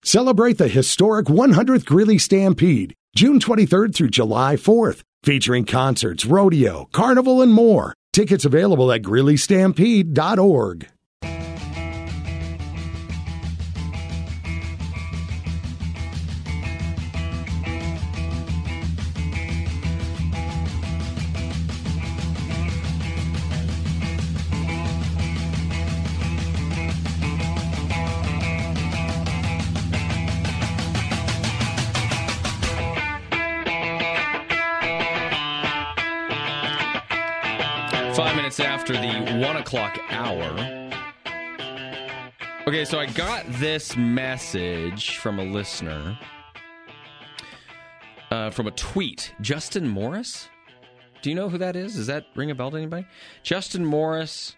Celebrate the historic 100th Greeley Stampede, June 23rd through July 4th, featuring concerts, rodeo, carnival, and more. Tickets available at GreeleyStampede.org. After the 1 o'clock hour. Okay, so I got this message from a listener, from a tweet. Justin Morris? Do you know who that is? Does that ring a bell to anybody? Justin Morris,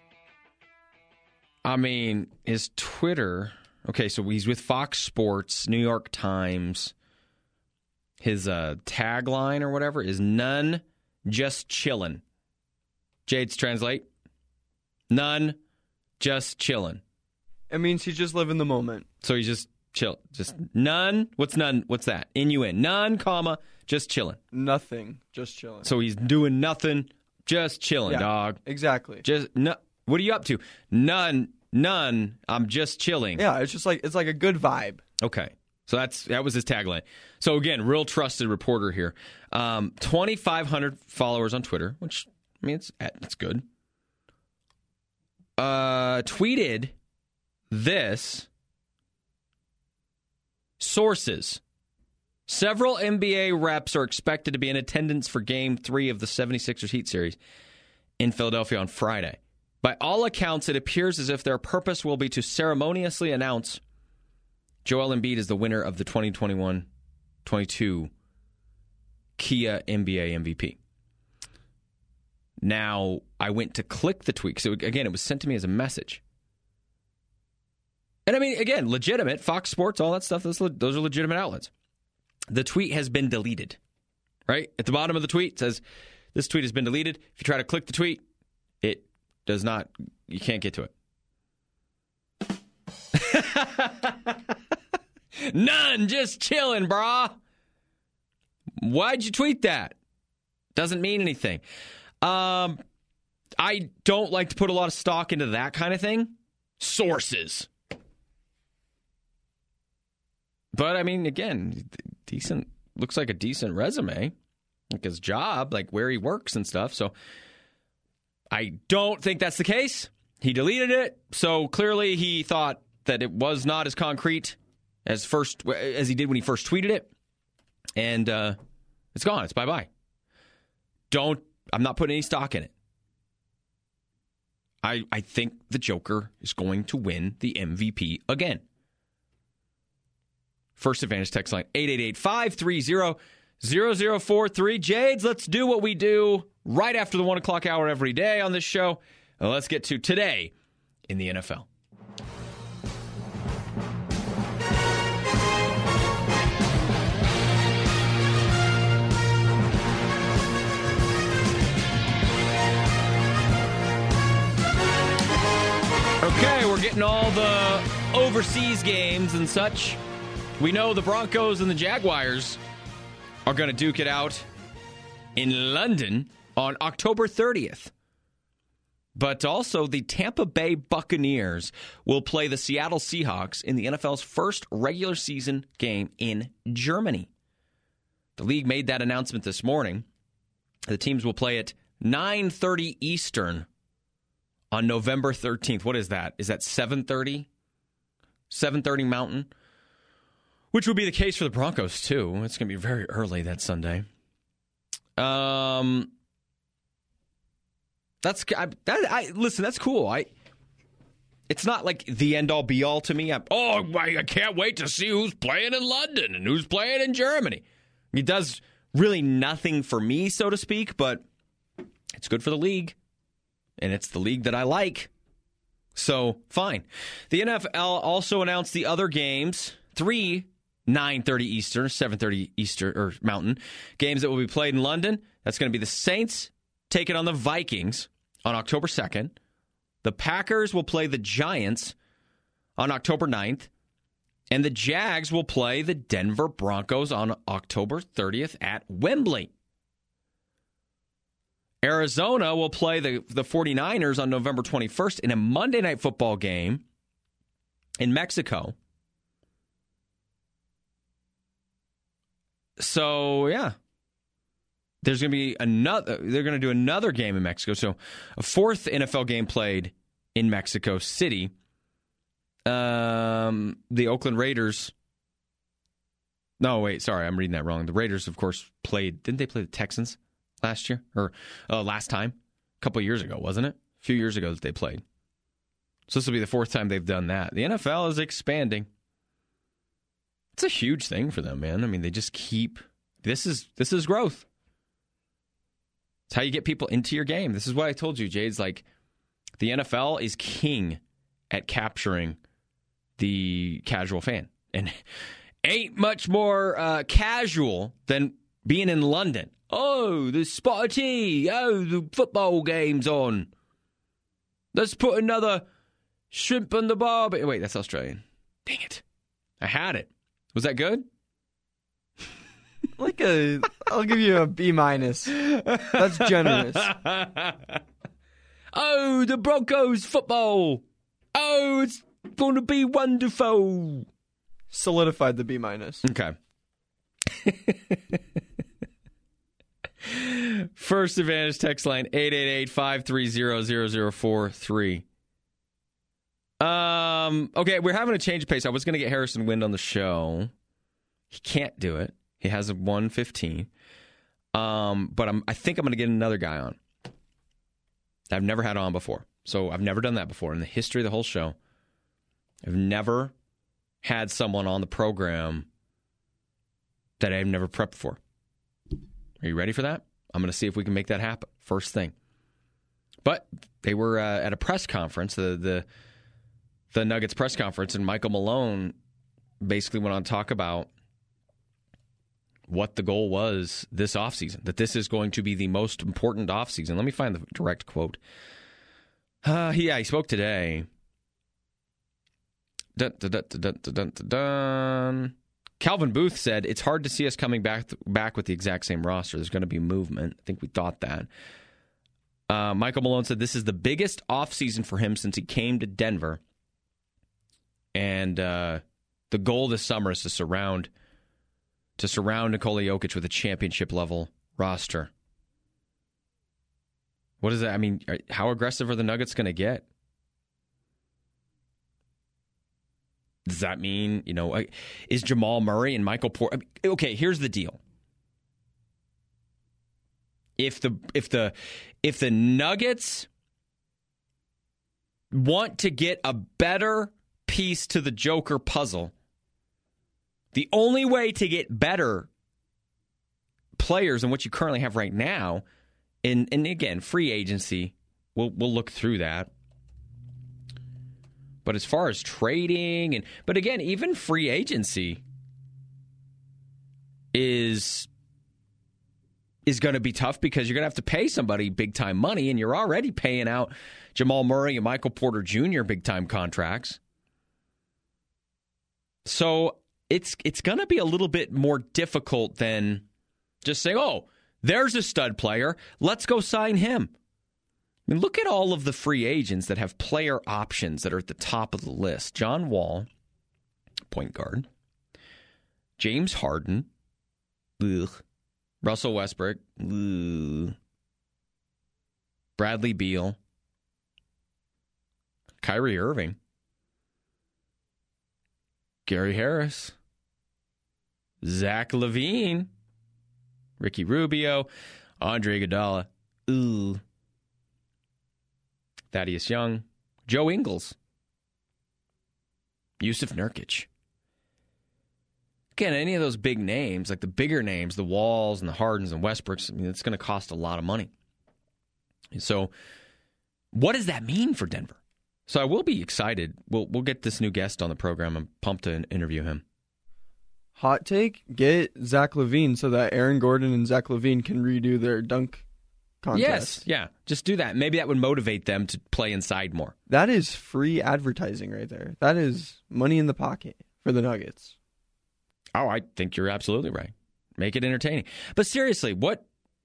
I mean, his Twitter. Okay, so he's with Fox Sports, New York Times. His tagline or whatever is none, just chillin'. Jades, translate. None, just chillin'. It means he's just living the moment. So he's just chill. Just none. What's none? What's that? N-U-N. None, comma, just chillin'. Nothing, just chillin'. So he's doing nothing, just chillin', dog. Exactly. Just no. What are you up to? None. I'm just chilling. Yeah, it's like a good vibe. Okay. So that was his tagline. So again, real trusted reporter here. 2,500 followers on Twitter, which I mean, it's good. Tweeted this. Sources. Several NBA reps are expected to be in attendance for Game 3 of the 76ers Heat series in Philadelphia on Friday. By all accounts, it appears as if their purpose will be to ceremoniously announce Joel Embiid as the winner of the 2021-22 Kia NBA MVP. Now, I went to click the tweet. So, again, it was sent to me as a message. And, I mean, again, legitimate. Fox Sports, all that stuff, those are legitimate outlets. The tweet has been deleted, right? At the bottom of the tweet, it says, this tweet has been deleted. If you try to click the tweet, it does not, you can't get to it. None, just chilling, brah. Why'd you tweet that? Doesn't mean anything. I don't like to put a lot of stock into that kind of thing. Sources. But, I mean, again, decent, looks like a decent resume. Like his job, like where he works and stuff. So, I don't think that's the case. He deleted it. So, clearly he thought that it was not as concrete as he did when he first tweeted it. And it's gone. It's bye-bye. I'm not putting any stock in it. I think the Joker is going to win the MVP again. First Advantage text line 888-530-0043. Jades, let's do what we do right after the 1 o'clock hour every day on this show. Let's get to today in the NFL. Okay, we're getting all the overseas games and such. We know the Broncos and the Jaguars are going to duke it out in London on October 30th. But also the Tampa Bay Buccaneers will play the Seattle Seahawks in the NFL's first regular season game in Germany. The league made that announcement this morning. The teams will play at 9:30 Eastern on November 13th. What is that? Is that 7:30? 7:30 Mountain? Which would be the case for the Broncos, too. It's going to be very early that Sunday. Listen, that's cool. It's not like the end-all, be-all to me. I can't wait to see who's playing in London and who's playing in Germany. It does really nothing for me, so to speak, but it's good for the league. And it's the league that I like. So, fine. The NFL also announced the other games, 3 9:30 Eastern, 7:30 Eastern or Mountain games that will be played in London. That's going to be the Saints taking on the Vikings on October 2nd. The Packers will play the Giants on October 9th. And the Jags will play the Denver Broncos on October 30th at Wembley. Arizona will play the 49ers on November 21st in a Monday Night Football game in Mexico. So, yeah. There's going to be they're going to do another game in Mexico. So, a fourth NFL game played in Mexico City. The Oakland Raiders. No, wait, sorry, I'm reading that wrong. The Raiders, of course, didn't they play the Texans last year? Or last time? A couple of years ago, wasn't it? A few years ago that they played. So this will be the fourth time they've done that. The NFL is expanding. It's a huge thing for them, man. I mean, they just keep... This is growth. It's how you get people into your game. This is what I told you, Jay. It's like the NFL is king at capturing the casual fan. And ain't much more casual than being in London. Oh, the spot of tea. Oh, the football game's on. Let's put another shrimp on the barbie. Wait, that's Australian. Dang it. I had it. Was that good? I'll give you a B-. That's generous. Oh, the Broncos football. Oh, it's going to be wonderful. Solidified the B-. Okay. First Advantage text line 888-530-0043. Okay, we're having a change of pace. I was going to get Harrison Wind on the show. He can't do it. He has a 1:15. But I think I'm going to get another guy on. I've never had on before. So I've never done that before in the history of the whole show. I've never had someone on the program that I've never prepped for. Are you ready for that? I'm going to see if we can make that happen. First thing. But they were at a press conference, the Nuggets press conference, and Michael Malone basically went on to talk about what the goal was this offseason, that this is going to be the most important offseason. Let me find the direct quote. He spoke today. Calvin Booth said, it's hard to see us coming back with the exact same roster. There's going to be movement. I think we thought that. Michael Malone said this is the biggest offseason for him since he came to Denver. And the goal this summer is to surround Nikola Jokic with a championship-level roster. What does that mean? How aggressive are the Nuggets going to get? Does that mean, is Jamal Murray and Michael Porter... okay, here's the deal. If the Nuggets want to get a better piece to the Joker puzzle, the only way to get better players than what you currently have right now, and again, free agency, we'll look through that. But as far as trading, but again, even free agency is going to be tough because you're going to have to pay somebody big-time money, and you're already paying out Jamal Murray and Michael Porter Jr. big-time contracts. So it's going to be a little bit more difficult than just saying, oh, there's a stud player, let's go sign him. I mean, look at all of the free agents that have player options that are at the top of the list. John Wall, point guard. James Harden. Ugh. Russell Westbrook. Ugh. Bradley Beal. Kyrie Irving. Gary Harris. Zach LaVine. Ricky Rubio. Andre Iguodala. Ugh. Thaddeus Young, Joe Ingles, Yusuf Nurkic. Again, any of those big names, like the bigger names, the Walls and the Hardens and Westbrooks, I mean, it's going to cost a lot of money. And so what does that mean for Denver? So I will be excited. We'll get this new guest on the program. I'm pumped to interview him. Hot take, get Zach LaVine so that Aaron Gordon and Zach LaVine can redo their dunk contest. Yes, yeah. Just do that. Maybe that would motivate them to play inside more. That is free advertising right there. That is money in the pocket for the Nuggets. Oh, I think you're absolutely right. Make it entertaining. But seriously, what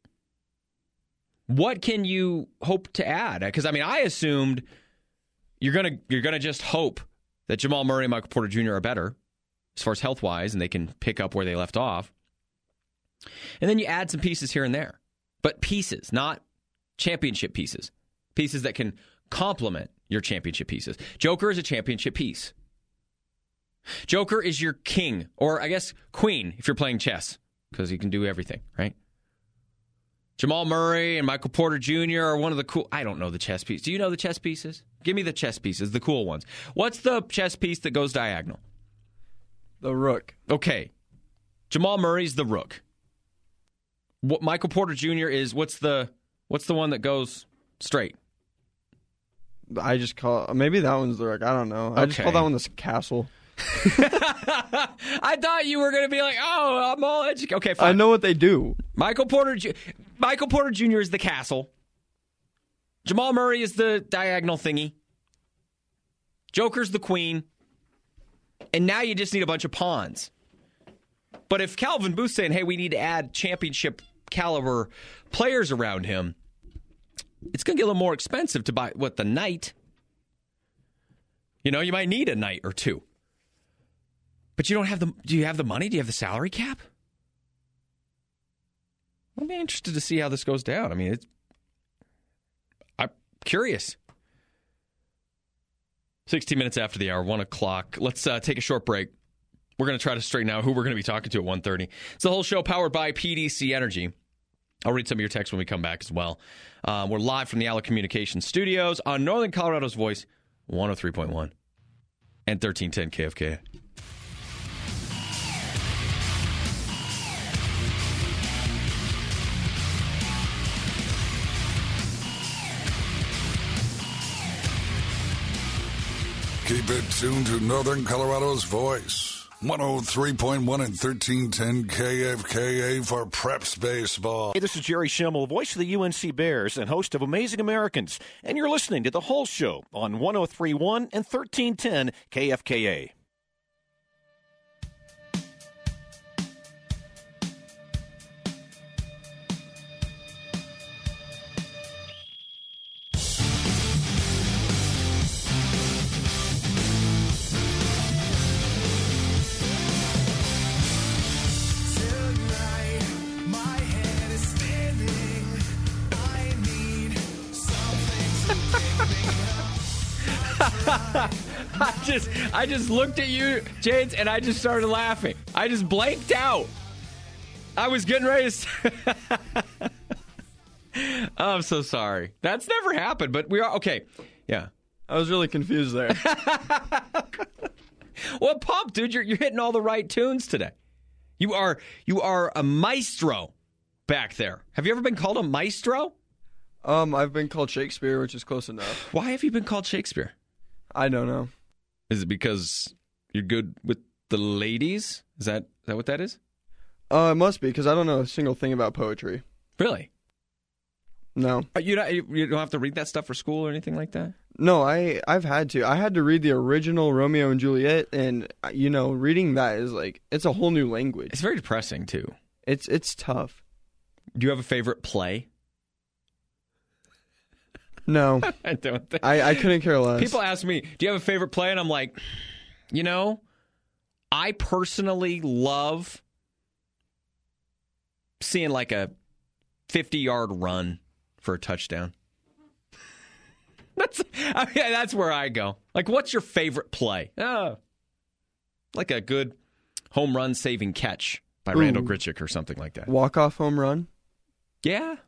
can you hope to add? Because, I mean, I assumed you're gonna just hope that Jamal Murray and Michael Porter Jr. are better as far as health-wise, and they can pick up where they left off. And then you add some pieces here and there. But pieces, not championship pieces. Pieces that can complement your championship pieces. Joker is a championship piece. Joker is your king, or I guess queen if you're playing chess, because he can do everything, right? Jamal Murray and Michael Porter Jr. are one of the cool... I don't know the chess pieces. Do you know the chess pieces? Give me the chess pieces, the cool ones. What's the chess piece that goes diagonal? The rook. Okay. Jamal Murray's the rook. What Michael Porter Jr. is, what's the one that goes straight? I just call... Maybe that one's the rook. I don't know. I just call that one the castle. I thought you were going to be like, oh, I'm all educated. Okay, fine. I know what they do. Michael Porter Jr. is the castle. Jamal Murray is the diagonal thingy. Joker's the queen. And now you just need a bunch of pawns. But if Calvin Booth's saying, hey, we need to add championship caliber players around him, it's going to get a little more expensive to buy, the knight? You know, you might need a knight or two. But you don't have do you have the money? Do you have the salary cap? I'll be interested to see how this goes down. I mean, I'm curious. 16 minutes after the hour, 1 o'clock. Let's take a short break. We're going to try to straighten out who we're going to be talking to at 1:30. It's the whole show powered by PDC Energy. I'll read some of your texts when we come back as well. We're live from the Alec Communications Studios on Northern Colorado's Voice, 103.1 and 1310 KFK. Keep it tuned to Northern Colorado's Voice. 103.1 and 1310 KFKA for Preps Baseball. Hey, this is Jerry Schimmel, voice of the UNC Bears and host of Amazing Americans. And you're listening to The Whole Show on 103.1 and 1310 KFKA. I just looked at you, James, and I just started laughing. I just blanked out. I was getting ready to... I'm so sorry. That's never happened, but we are... Okay, yeah. I was really confused there. Well, pump, dude. You're hitting all the right tunes today. You are a maestro back there. Have you ever been called a maestro? I've been called Shakespeare, which is close enough. Why have you been called Shakespeare? I don't know. Is it because you're good with the ladies? Is that what that is? It must be, because I don't know a single thing about poetry. Really? No. You don't have to read that stuff for school or anything like that? No, I've had to. I had to read the original Romeo and Juliet, and, reading that is it's a whole new language. It's very depressing, too. It's tough. Do you have a favorite play? No. I don't think. I couldn't care less. People ask me, do you have a favorite play? And I'm like, I personally love seeing like a 50-yard run for a touchdown. That's where I go. Like, what's your favorite play? Oh, like a good home run saving catch by Randall Grichuk or something like that. Walk-off home run? Yeah.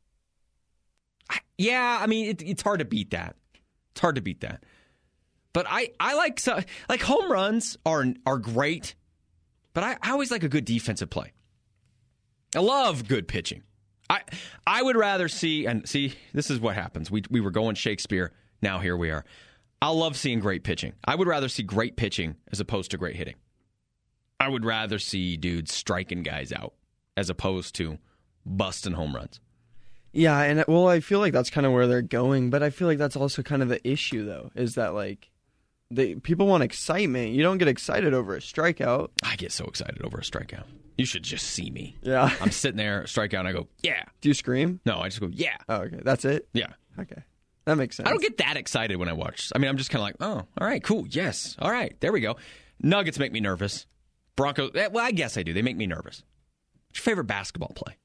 Yeah, I mean, it's hard to beat that. It's hard to beat that. But I like home runs are great, but I always like a good defensive play. I love good pitching. I would rather see, this is what happens. We were going Shakespeare, now here we are. I love seeing great pitching. I would rather see great pitching as opposed to great hitting. I would rather see dudes striking guys out as opposed to busting home runs. Yeah, and I feel like that's kind of where they're going, but I feel like that's also kind of the issue, though, is that, People want excitement. You don't get excited over a strikeout. I get so excited over a strikeout. You should just see me. Yeah. I'm sitting there, strikeout, and I go, yeah. Do you scream? No, I just go, yeah. Oh, okay. That's it? Yeah. Okay. That makes sense. I don't get that excited when I watch. I mean, I'm just kind of like, oh, all right, cool, yes. All right, there we go. Nuggets make me nervous. Broncos, well, I guess I do. They make me nervous. What's your favorite basketball play?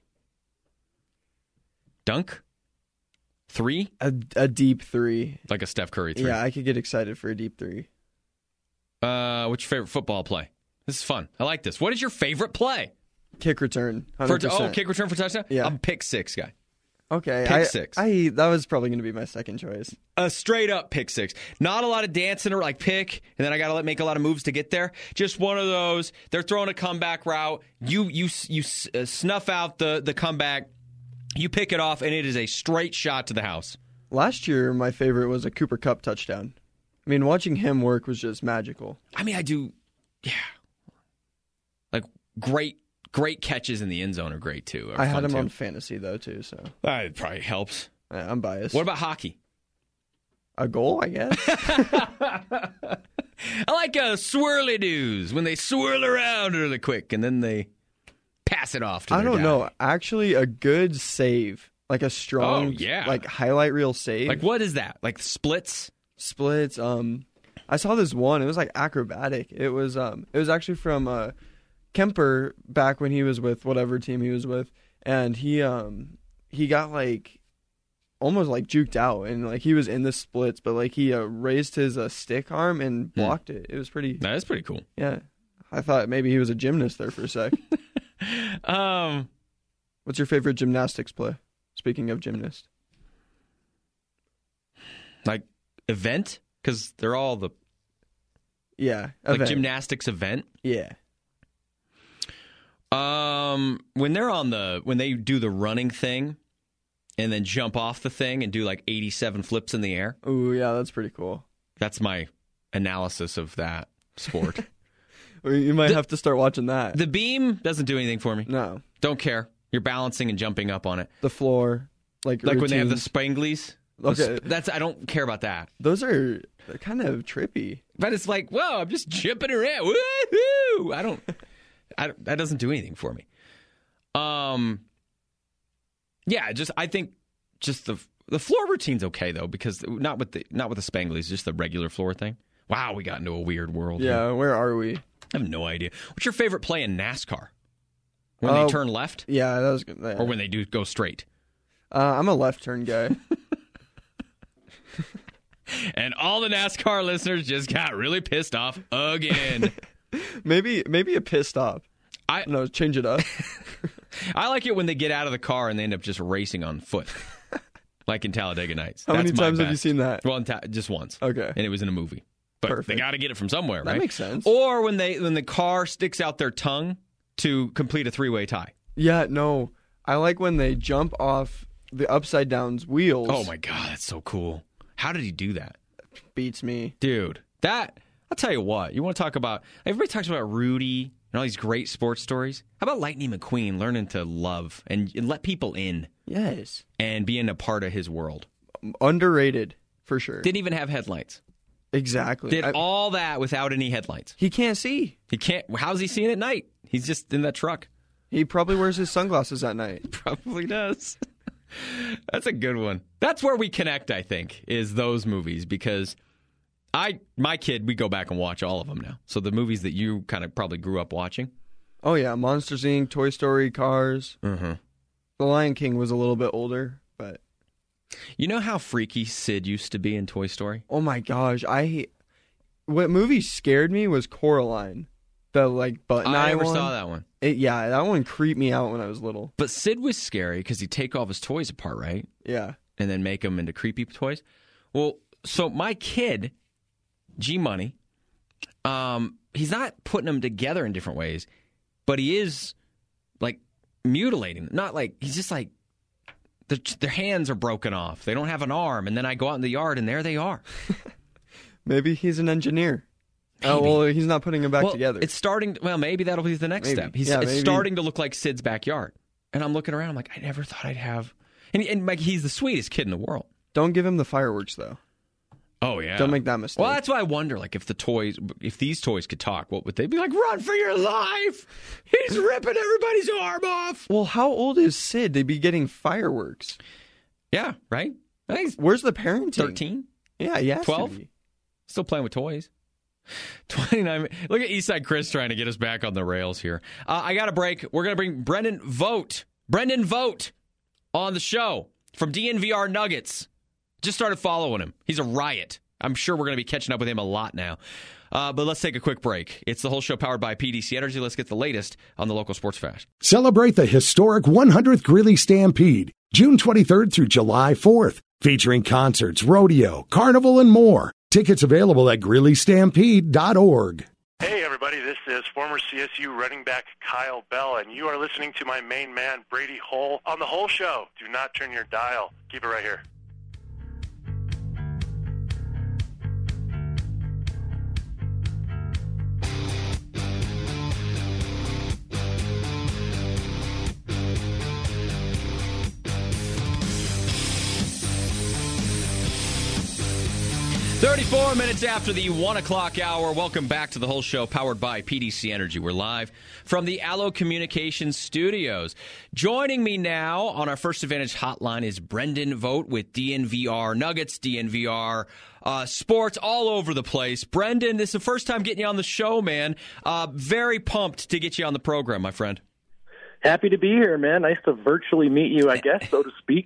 Dunk? 3? A deep 3. Like a Steph Curry 3. Yeah, I could get excited for a deep 3. What's your favorite football play? This is fun. I like this. What is your favorite play? Kick return. 100%. Kick return for touchdown? Yeah. I'm pick 6 guy. Okay. Pick 6. That was probably going to be my second choice. A straight up pick 6. Not a lot of dancing or like pick, and then I got to make a lot of moves to get there. Just one of those. They're throwing a comeback route. You snuff out the comeback. You pick it off, and it is a straight shot to the house. Last year, my favorite was a Cooper Kupp touchdown. I mean, watching him work was just magical. I mean, I do, yeah. Like, great catches in the end zone are great, too. I had him on fantasy, though, too. So that probably helps. I'm biased. What about hockey? A goal, I guess. I like swirly-doos when they swirl around really quick, and then they pass it off to their guy. Know. Actually, a good save, like a strong, like highlight reel save. Like what is that? Like splits? Splits. I saw this one. It was like acrobatic. It was actually from Kemper back when he was with whatever team he was with, and he got like almost like juked out, and like he was in the splits, but like he raised his stick arm and blocked it. It was pretty. That is pretty cool. Yeah, I thought maybe he was a gymnast there for a sec. What's your favorite gymnastics play? Speaking of gymnast, like event, because they're all the like gymnastics event. Yeah. When they do the running thing, and then jump off the thing and do like 87 flips in the air. Ooh, yeah, that's pretty cool. That's my analysis of that sport. You might have to start watching that. The beam doesn't do anything for me. No. Don't care. You're balancing and jumping up on it. The floor. Like when they have the Spanglies. Okay. I don't care about that. They're kind of trippy. But it's like, whoa, I'm just jumping around. Woohoo! That doesn't do anything for me. I think just the floor routine's okay though, because not with the Spanglies, just the regular floor thing. Wow, we got into a weird world. Yeah, here. Where are we? I have no idea. What's your favorite play in NASCAR? When they turn left? Yeah, that was good. Yeah. Or when they do go straight? I'm a left turn guy. And all the NASCAR listeners just got really pissed off again. Maybe a pissed off. No, change it up. I like it when they get out of the car and they end up just racing on foot. Like in Talladega Nights. How many times have you seen that? Well, just once. Okay. And it was in a movie. But Perfect. They got to get it from somewhere, right? That makes sense. Or when the car sticks out their tongue to complete a three-way tie. Yeah, no. I like when they jump off the upside down's wheels. Oh my God, that's so cool. How did he do that? Beats me. Dude, I'll tell you what. You want to talk about, everybody talks about Rudy and all these great sports stories. How about Lightning McQueen learning to love and let people in? Yes. And being a part of his world. Underrated, for sure. Didn't even have headlights. Exactly. Did all that without any headlights. He can't see. He can't. How's he seeing at night? He's just in that truck. He probably wears his sunglasses at night. Probably does. That's a good one. That's where we connect, I think, is those movies, because my kid, we go back and watch all of them now. So the movies that you kind of probably grew up watching. Oh, yeah. Monsters, Inc., Toy Story, Cars. Mm-hmm. The Lion King was a little bit older, but... You know how freaky Sid used to be in Toy Story? Oh, my gosh. What movie scared me was Coraline. The, button eye one. I never saw that one. That one creeped me out when I was little. But Sid was scary because he'd take all of his toys apart, right? Yeah. And then make them into creepy toys. Well, so my kid, G-Money, he's not putting them together in different ways, but he is, mutilating them. Not he's just their hands are broken off. They don't have an arm. And then I go out in the yard, and there they are. Maybe he's an engineer. Maybe. Oh, well, he's not putting them back together. It's starting... Well, maybe that'll be the next step. It's starting to look like Sid's backyard. And I'm looking around, I'm like, I never thought I'd have... And he's the sweetest kid in the world. Don't give him the fireworks, though. Oh, yeah. Don't make that mistake. Well, that's why I wonder, like, if these toys could talk, what would they be like? Run for your life! He's ripping everybody's arm off! Well, how old is Sid? They'd be getting fireworks. Yeah, right? Where's the parenting? 13? Yeah, yeah. 12? Still playing with toys. 29. Look at Eastside Chris trying to get us back on the rails here. I got a break. We're going to bring Brendan Vogt on the show from DNVR Nuggets. Just started following him. He's a riot. I'm sure we're going to be catching up with him a lot now. But let's take a quick break. It's the whole show powered by PDC Energy. Let's get the latest on the local sports fast. Celebrate the historic 100th Greeley Stampede, June 23rd through July 4th, featuring concerts, rodeo, carnival, and more. Tickets available at GreeleyStampede.org. Hey, everybody, this is former CSU running back Kyle Bell, and you are listening to my main man, Brady Hull, on The Whole Show. Do not turn your dial. Keep it right here. .34 minutes after the 1 o'clock hour. Welcome back to the whole show powered by PDC Energy. We're live from the Allo Communications studios. Joining me now on our First Advantage hotline is Brendan Vogt with DNVR Nuggets, DNVR sports all over the place. Brendan, this is the first time getting you on the show, man. Very pumped to get you on the program, my friend. Happy to be here, man. Nice to virtually meet you, I guess, so to speak.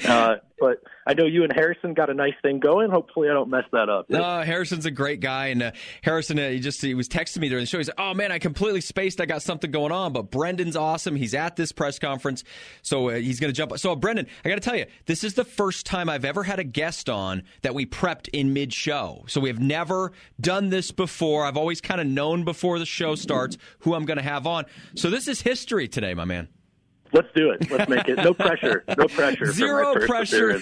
But I know you and Harrison got a nice thing going. Hopefully I don't mess that up. Harrison's a great guy. And Harrison, he was texting me during the show. He said, oh, man, I completely spaced. I got something going on. But Brendan's awesome. He's at this press conference. So he's going to jump. So, Brendan, I got to tell you, this is the first time I've ever had a guest on that we prepped in mid-show. So we have never done this before. I've always kind of known before the show starts who I'm going to have on. So this is history today, my man. Let's do it. Let's make it. No pressure. No pressure. Zero pressure.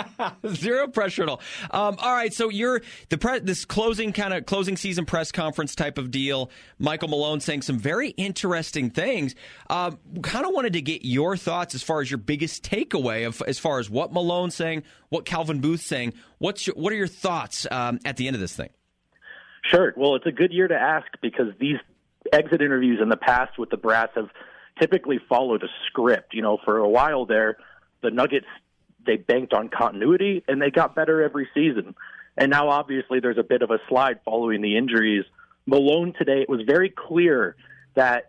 Zero pressure at all. All right. So you're this closing season press conference type of deal. Michael Malone saying some very interesting things. Kind of wanted to get your thoughts as far as your biggest takeaway as far as what Malone's saying, what Calvin Booth's saying. What are your thoughts at the end of this thing? Sure. Well, it's a good year to ask because these exit interviews in the past with the Brass have typically followed a script. You know, for a while there, the Nuggets, they banked on continuity, and they got better every season. And now, obviously, there's a bit of a slide following the injuries. Malone today, it was very clear that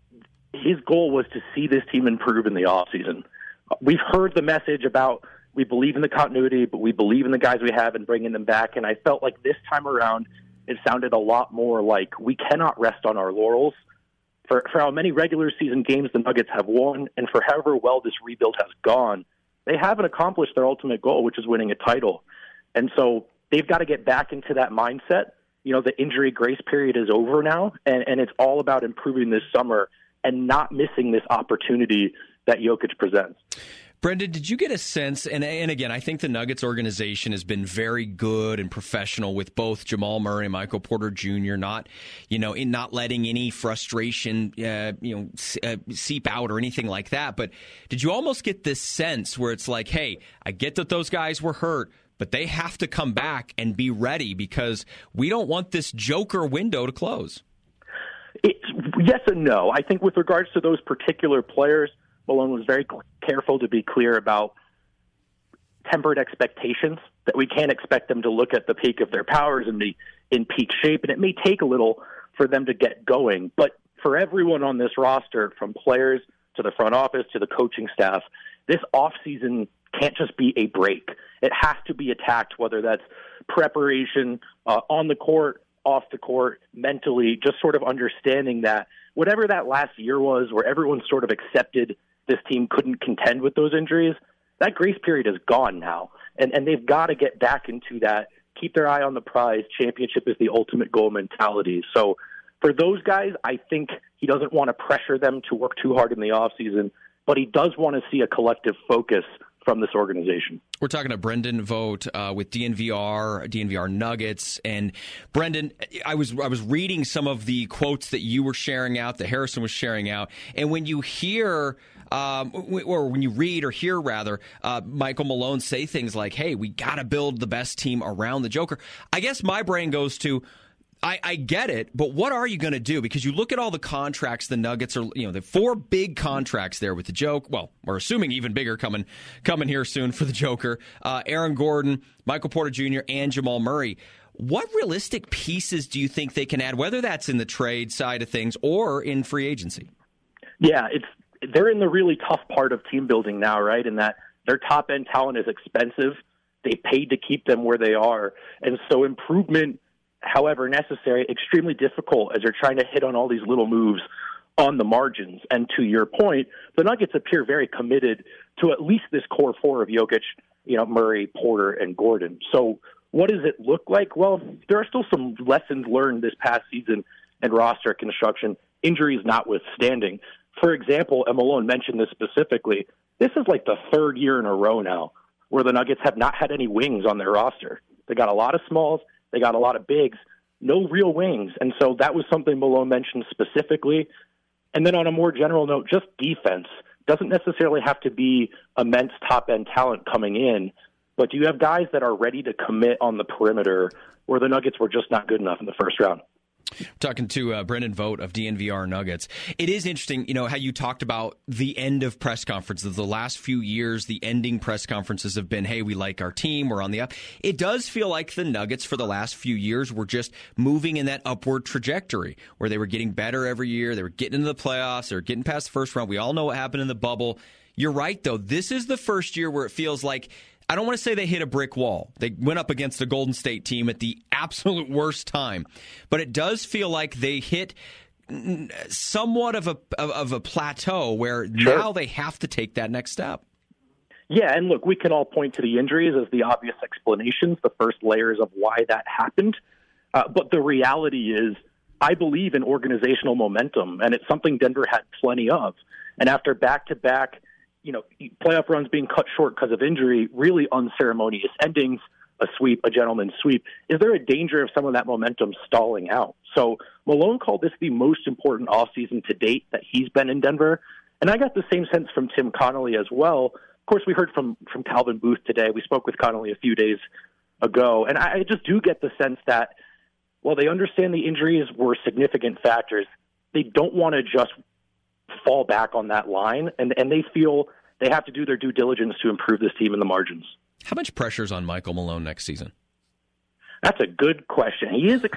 his goal was to see this team improve in the offseason. We've heard the message about we believe in the continuity, but we believe in the guys we have and bringing them back. And I felt like this time around, it sounded a lot more like we cannot rest on our laurels. For how many regular season games the Nuggets have won, and for however well this rebuild has gone, they haven't accomplished their ultimate goal, which is winning a title. And so they've got to get back into that mindset. You know, the injury grace period is over now, and it's all about improving this summer and not missing this opportunity that Jokic presents. Brendan, did you get a sense, and again, I think the Nuggets organization has been very good and professional with both Jamal Murray and Michael Porter Jr., not letting any frustration, seep out or anything like that. But did you almost get this sense where it's like, hey, I get that those guys were hurt, but they have to come back and be ready because we don't want this Joker window to close? Yes and no. I think with regards to those particular players, Malone was very careful to be clear about tempered expectations, that we can't expect them to look at the peak of their powers and be in peak shape, and it may take a little for them to get going. But for everyone on this roster, from players to the front office to the coaching staff, this offseason can't just be a break. It has to be attacked, whether that's preparation on the court, off the court, mentally, just sort of understanding that whatever that last year was where everyone sort of accepted this team couldn't contend with those injuries, that grace period is gone now. And they've got to get back into that, keep their eye on the prize, championship is the ultimate goal mentality. So for those guys, I think he doesn't want to pressure them to work too hard in the offseason, but he does want to see a collective focus from this organization. We're talking to Brendan Vogt with DNVR Nuggets. And Brendan, I was reading some of the quotes that you were sharing out, that Harrison was sharing out. And when you hear, or when you read or hear rather, Michael Malone say things like, hey, we got to build the best team around the Joker, I guess my brain goes to, I get it, but what are you going to do? Because you look at all the contracts the Nuggets are, the 4 big contracts there with the Joker. Well, we're assuming even bigger coming here soon for the Joker. Aaron Gordon, Michael Porter Jr., and Jamal Murray. What realistic pieces do you think they can add, whether that's in the trade side of things or in free agency? Yeah, they're in the really tough part of team building now, right? In that their top end talent is expensive. They paid to keep them where they are. And so improvement, however necessary, extremely difficult as they're trying to hit on all these little moves on the margins. And to your point, the Nuggets appear very committed to at least this core 4 of Jokic, Murray, Porter, and Gordon. So what does it look like? Well, there are still some lessons learned this past season in roster construction, injuries notwithstanding. For example, and Malone mentioned this specifically, this is like the 3rd year in a row now where the Nuggets have not had any wings on their roster. They got a lot of smalls. They got a lot of bigs, no real wings. And so that was something Malone mentioned specifically. And then on a more general note, just defense doesn't necessarily have to be immense top-end talent coming in, but do you have guys that are ready to commit on the perimeter where the Nuggets were just not good enough in the first round? Talking to Brendan Vogt of DNVR Nuggets. It is interesting, how you talked about the end of press conferences. The last few years, the ending press conferences have been, hey, we like our team, we're on the up. It does feel like the Nuggets for the last few years were just moving in that upward trajectory where they were getting better every year. They were getting into the playoffs. They were getting past the first round. We all know what happened in the bubble. You're right, though. This is the first year where it feels like, I don't want to say they hit a brick wall. They went up against the Golden State team at the absolute worst time. But it does feel like they hit somewhat of a plateau where now they have to take that next step. Yeah, and look, we can all point to the injuries as the obvious explanations, the first layers of why that happened. But the reality is, I believe in organizational momentum, and it's something Denver had plenty of. And after back-to-back playoff runs being cut short because of injury, really unceremonious endings, a sweep, a gentleman's sweep. Is there a danger of some of that momentum stalling out? So Malone called this the most important offseason to date that he's been in Denver. And I got the same sense from Tim Connolly as well. Of course, we heard from Calvin Booth today. We spoke with Connolly a few days ago. And I just do get the sense that while they understand the injuries were significant factors, they don't want to just fall back on that line, and they feel they have to do their due diligence to improve this team in the margins. How much pressure is on Michael Malone next season? That's a good question. He is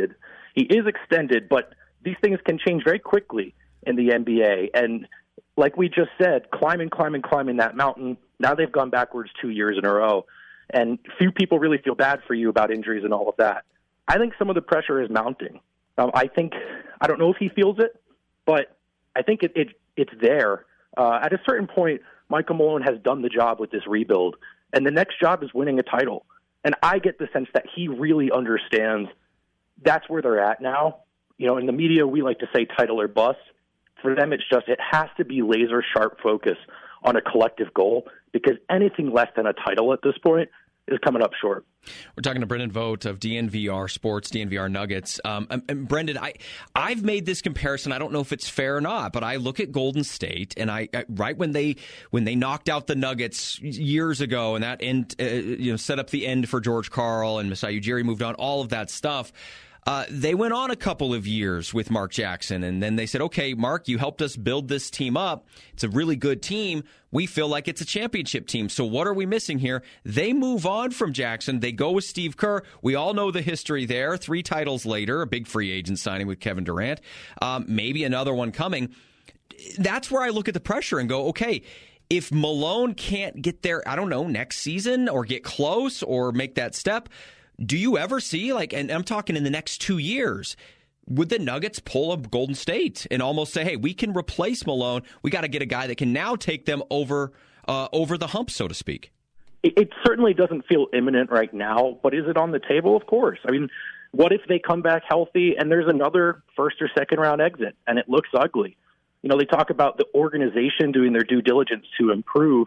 extended, but these things can change very quickly in the NBA. And like we just said, climbing that mountain, now they've gone backwards 2 years in a row. And few people really feel bad for you about injuries and all of that. I think some of the pressure is mounting. I don't know if he feels it, but I think it's there. At a certain point, Michael Malone has done the job with this rebuild, and the next job is winning a title. And I get the sense that he really understands that's where they're at now. In the media, we like to say title or bust. For them, it has to be laser sharp focus on a collective goal, because anything less than a title at this point is coming up short. We're talking to Brendan Vogt of DNVR Sports, DNVR Nuggets. And Brendan, I've made this comparison. I don't know if it's fair or not, but I look at Golden State, and I right when they knocked out the Nuggets years ago, and that end, set up the end for George Karl and Masai Ujiri moved on, all of that stuff. They went on a couple of years with Mark Jackson, and then they said, okay, Mark, you helped us build this team up. It's a really good team. We feel like it's a championship team. So what are we missing here? They move on from Jackson. They go with Steve Kerr. We all know the history there. 3 titles later, a big free agent signing with Kevin Durant. Maybe another one coming. That's where I look at the pressure and go, okay, if Malone can't get there, I don't know, next season or get close or make that step, do you ever see, and I'm talking in the next 2 years, would the Nuggets pull up Golden State and almost say, hey, we can replace Malone. We got to get a guy that can now take them over the hump, so to speak? It certainly doesn't feel imminent right now, but is it on the table? Of course. I mean, what if they come back healthy and there's another first or second round exit and it looks ugly? They talk about the organization doing their due diligence to improve.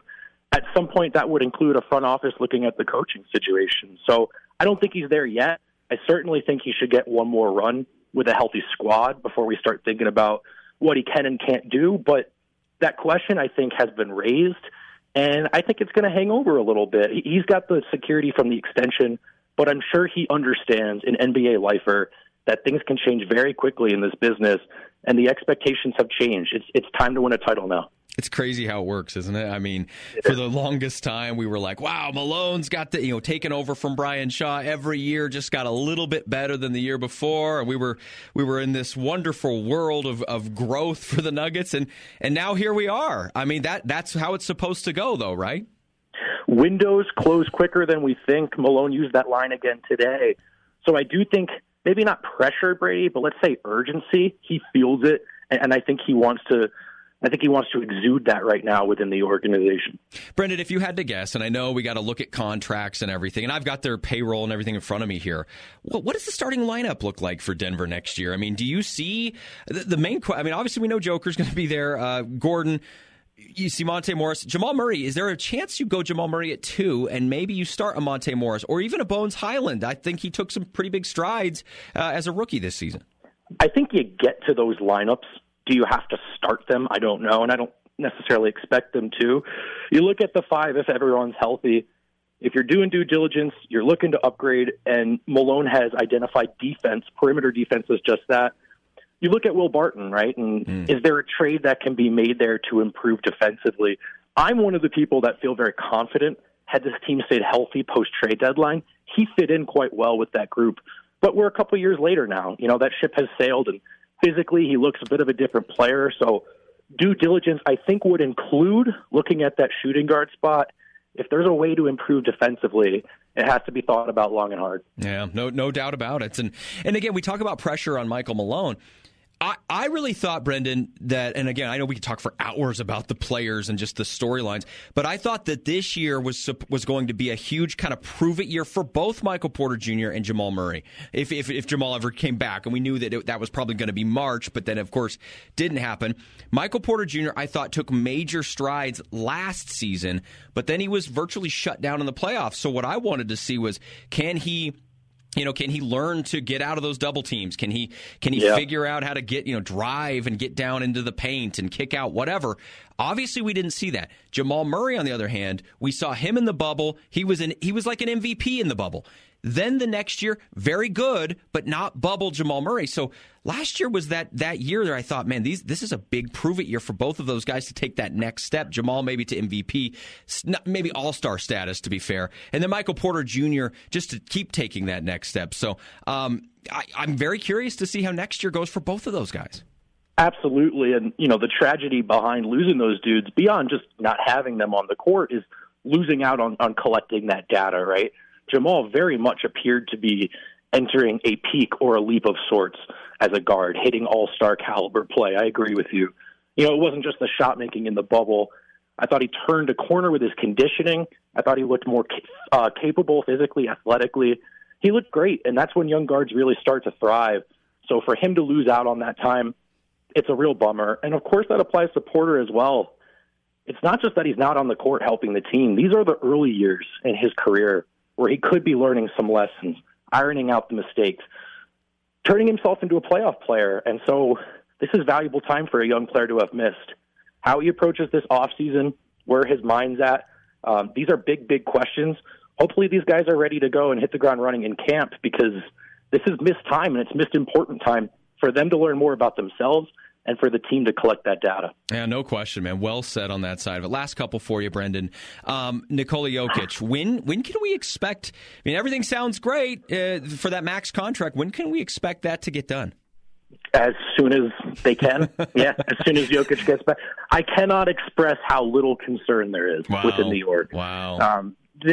at some point that would include a front office looking at the coaching situation. So I don't think he's there yet. I certainly think he should get one more run with a healthy squad before we start thinking about what he can and can't do. But that question, I think, has been raised, and I think it's going to hang over a little bit. He's got the security from the extension, but I'm sure he understands, an NBA lifer, that things can change very quickly in this business, and the expectations have changed. It's time to win a title now. It's crazy how it works, isn't it? I mean, for the longest time, we were like, wow, Malone's got the, taken over from Brian Shaw every year, just got a little bit better than the year before. And we were in this wonderful world of growth for the Nuggets. And now here we are. I mean, that's how it's supposed to go, though, right? Windows close quicker than we think. Malone used that line again today. So I do think maybe not pressure, Brady, but let's say urgency. He feels it, and I think he wants to exude that right now within the organization. Brendan, if you had to guess, and I know we got to look at contracts and everything, and I've got their payroll and everything in front of me here, what does the starting lineup look like for Denver next year? I mean, do you see the main – I mean, obviously we know Joker's going to be there. Gordon, you see Monte Morris. Jamal Murray, is there a chance you go Jamal Murray at 2 and maybe you start a Monte Morris or even a Bones Highland? I think he took some pretty big strides as a rookie this season. I think you get to those lineups. Do you have to start them? I don't know, and I don't necessarily expect them to. You look at the 5 if everyone's healthy. If you're doing due diligence, you're looking to upgrade, and Malone has identified defense. Perimeter defense is just that. You look at Will Barton, right? And is there a trade that can be made there to improve defensively? I'm one of the people that feel very confident. Had this team stayed healthy post-trade deadline, he fit in quite well with that group. But we're a couple years later now. That ship has sailed, and physically he looks a bit of a different player. So due diligence, I think, would include looking at that shooting guard spot. If there's a way to improve defensively, it has to be thought about long and hard. Yeah, no doubt about it. And again, we talk about pressure on Michael Malone. I really thought, Brendan, that, and again, I know we could talk for hours about the players and just the storylines, but I thought that this year was going to be a huge kind of prove-it year for both Michael Porter Jr. and Jamal Murray, if Jamal ever came back. And we knew that that was probably going to be March, but then, of course, didn't happen. Michael Porter Jr., I thought, took major strides last season, but then he was virtually shut down in the playoffs. So what I wanted to see was, can he learn to get out of those double teams? Can he figure out how to get, drive and get down into the paint and kick out, whatever? Obviously, we didn't see that. Jamal Murray, on the other hand, we saw him in the bubble. He was like an MVP in the bubble. Then the next year, very good, but not bubble Jamal Murray. So last year was that year that I thought, man, this is a big prove-it year for both of those guys to take that next step. Jamal maybe to MVP, maybe all-star status, to be fair. And then Michael Porter Jr. just to keep taking that next step. So I'm very curious to see how next year goes for both of those guys. Absolutely. And, the tragedy behind losing those dudes, beyond just not having them on the court, is losing out on collecting that data, right? Jamal very much appeared to be entering a peak or a leap of sorts as a guard, hitting all-star caliber play. I agree with you. It wasn't just the shot making in the bubble. I thought he turned a corner with his conditioning. I thought he looked more capable physically, athletically. He looked great, and that's when young guards really start to thrive. So for him to lose out on that time, it's a real bummer. And, of course, that applies to Porter as well. It's not just that he's not on the court helping the team. These are the early years in his career where he could be learning some lessons, ironing out the mistakes, turning himself into a playoff player. And so this is valuable time for a young player to have missed. How he approaches this offseason, where his mind's at, these are big, big questions. Hopefully these guys are ready to go and hit the ground running in camp, because this is missed time, and it's missed important time for them to learn more about themselves and for the team to collect that data. Yeah, no question, man. Well said on that side of it. Last couple for you, Brendan. Nikola Jokic, when can we expect, everything sounds great for that max contract. When can we expect that to get done? As soon as they can. Yeah, as soon as Jokic gets back. I cannot express how little concern there is within New York. Wow.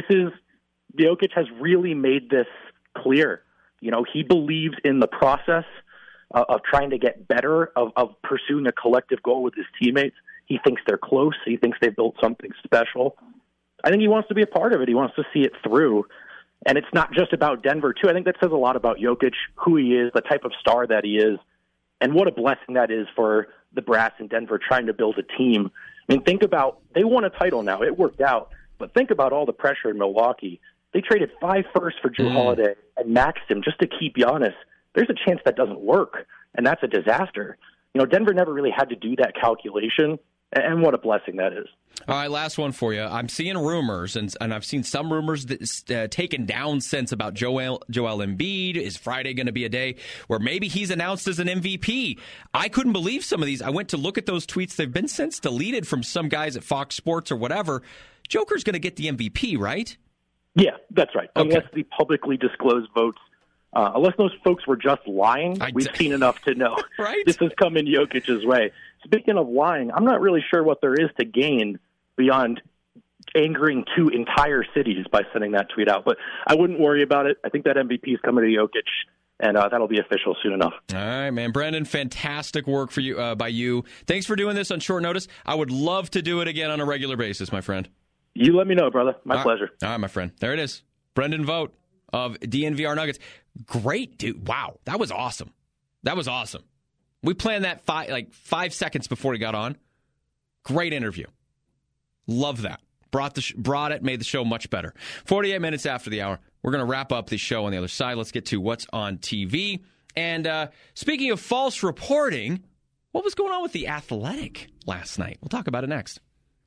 Jokic has really made this clear. He believes in the process of trying to get better, of pursuing a collective goal with his teammates. He thinks they're close. He thinks they've built something special. I think he wants to be a part of it. He wants to see it through. And it's not just about Denver, too. I think that says a lot about Jokic, who he is, the type of star that he is, and what a blessing that is for the brass in Denver trying to build a team I mean, think about, they won a title now. It worked out. But think about all the pressure in Milwaukee. They traded 5 firsts for Jrue Holiday and maxed him just to keep Giannis. There's a chance that doesn't work, and that's a disaster. You know, Denver never really had to do that calculation, and what a blessing that is. All right, last one for you. I'm seeing rumors, and I've seen some rumors that taken down since about Joel Embiid. Is Friday going to be a day where maybe he's announced as an MVP? I couldn't believe some of these. I went to look at those tweets. They've been since deleted from some guys at Fox Sports or whatever. Joker's going to get the MVP, right? Yeah, that's right. Okay. Unless the publicly disclosed votes, unless those folks were just lying, we've seen enough to know right? This has come in Jokic's way. Speaking of lying, I'm not really sure what there is to gain beyond angering 2 entire cities by sending that tweet out. But I wouldn't worry about it. I think that MVP is coming to Jokic, and that'll be official soon enough. All right, man. Brendan, fantastic work for you by you. Thanks for doing this on short notice. I would love to do it again on a regular basis, my friend. You let me know, brother. My pleasure. All right, my friend. There it is. Brendan Vogt of DNVR Nuggets. Great, dude. Wow, that was awesome. That was awesome. We planned that 5 seconds before he got on. Great interview. Love that. Brought it, made the show much better. 48 minutes after the hour. We're going to wrap up the show on the other side. Let's get to what's on TV. And speaking of false reporting, what was going on with The Athletic last night? We'll talk about it next.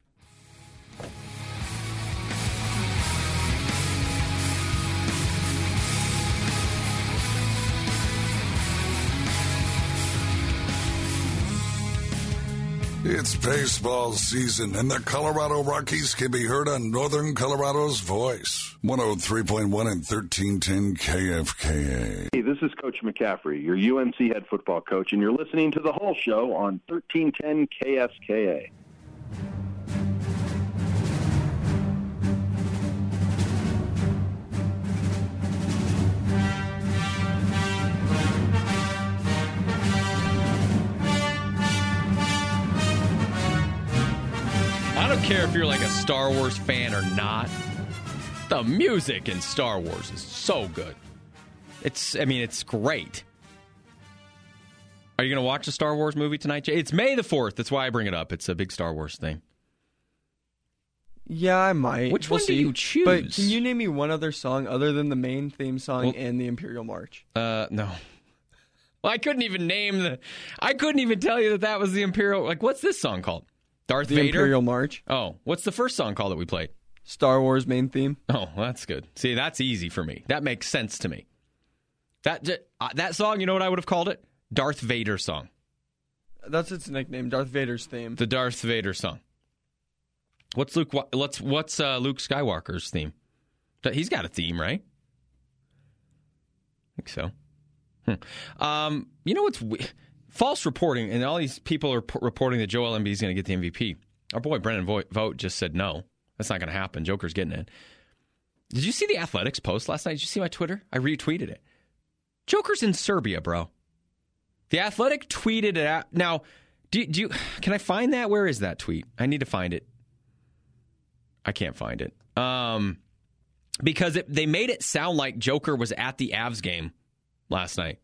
It's baseball season, and the Colorado Rockies can be heard on Northern Colorado's voice. 103.1 and 1310 KFKA. Hey, this is Coach McCaffrey, your UNC head football coach, and you're listening to The Whole Show on 1310 KFKA. I don't care if you're like a Star Wars fan or not. The music in Star Wars is so good. It's great. Are you going to watch a Star Wars movie tonight, Jay? It's May the 4th. That's why I bring it up. It's a big Star Wars thing. Yeah, I might. Which one do you choose? But can you name me one other song other than the main theme song and the Imperial March? No. Well, I couldn't even tell you that was the Imperial. Like, what's this song called? Darth Vader? Imperial March. Oh, what's the first song called that we played? Star Wars main theme. Oh, well, that's good. See, that's easy for me. That makes sense to me. That song, you know what I would have called it? Darth Vader song. That's its nickname, Darth Vader's theme. The Darth Vader song. What's Luke Skywalker's theme? He's got a theme, right? I think so. You know what's false reporting, and all these people are reporting that Joel Embiid is going to get the MVP. Our boy Brendan Vogt just said no. That's not going to happen. Joker's getting it. Did you see the Athletics post last night? Did you see my Twitter? I retweeted it. Joker's in Serbia, bro. The Athletic tweeted it out. Now, can I find that? Where is that tweet? I need to find it. I can't find it. Because they made it sound like Joker was at the Avs game last night.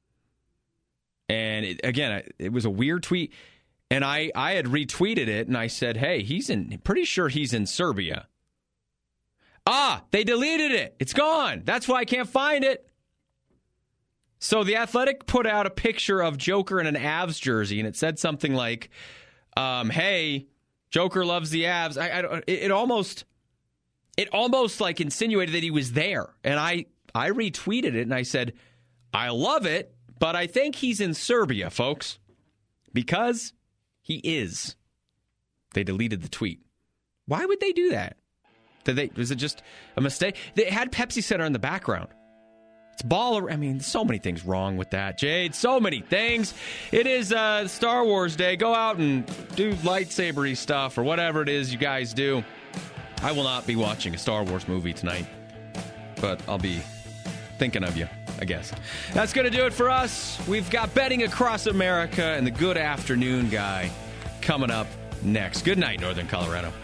And it was a weird tweet. And I had retweeted it, and I said, hey, pretty sure he's in Serbia. They deleted it. It's gone. That's why I can't find it. So the Athletic put out a picture of Joker in an Avs jersey, and it said something like, hey, Joker loves the Avs. It almost like insinuated that he was there. And I retweeted it, and I said, I love it, but I think he's in Serbia, folks. Because he is. They deleted the tweet. Why would they do that? Was it just a mistake? They had Pepsi Center in the background. It's baller. I mean, so many things wrong with that, Jade. So many things. It is Star Wars Day. Go out and do lightsaber-y stuff or whatever it is you guys do. I will not be watching a Star Wars movie tonight, but I'll be thinking of you, I guess. That's going to do it for us. We've got Betting Across America and the Good Afternoon Guy coming up next. Good night, Northern Colorado.